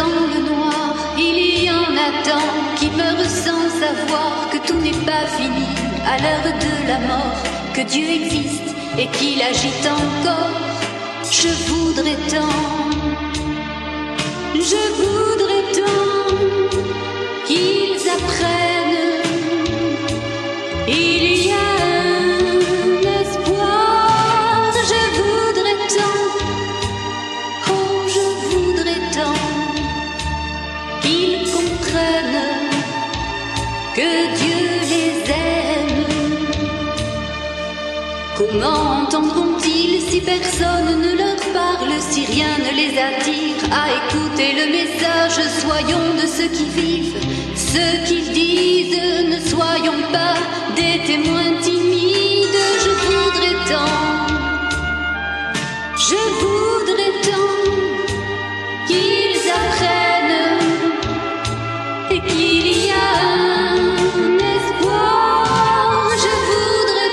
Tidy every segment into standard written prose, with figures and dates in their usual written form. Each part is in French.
dans le noir, il y en a tant qui meurent sans savoir que tout n'est pas fini à l'heure de la mort, que Dieu existe et qu'il agit encore. Je voudrais tant qu'ils apprennent. Il y a un espoir. Je voudrais tant, oh je voudrais tant qu'ils comprennent que Dieu les aime. Comment entendront-ils si personne ne leur parle, si rien ne les attire à écouter le message? Soyons de ceux qui vivent, ceux qui disent, ne soyons pas des témoins timides. Je voudrais tant qu'ils apprennent et qu'il y a un espoir. Je voudrais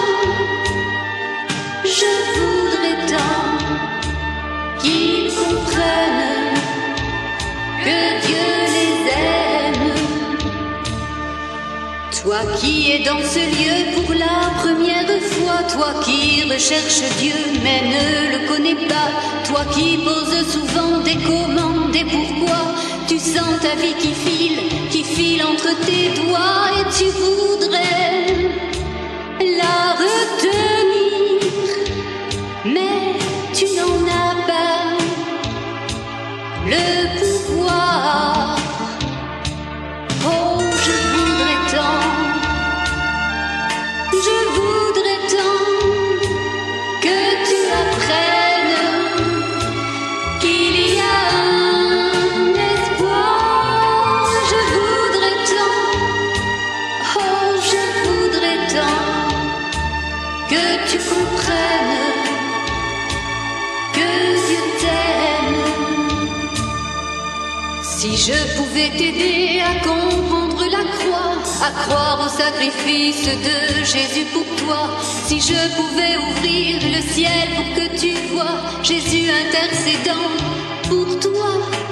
tant qu'ils comprennent que Dieu les aime. Toi qui es dans ce lieu pour la première fois, toi qui recherches Dieu mais ne le connais pas, toi qui poses souvent des comment, des pourquoi, tu sens ta vie qui file entre tes doigts et tu voudrais la retenir, mais tu n'en as pas le pouvoir. Oh, je voudrais tant que tu apprennes qu'il y a un espoir. Je voudrais tant, oh je voudrais tant que tu comprennes que Dieu t'aime. Si je pouvais t'aider à comprendre la croix, à croire au sacrifice de Jésus pour toi, si je pouvais ouvrir le ciel pour que tu vois Jésus intercédant pour toi.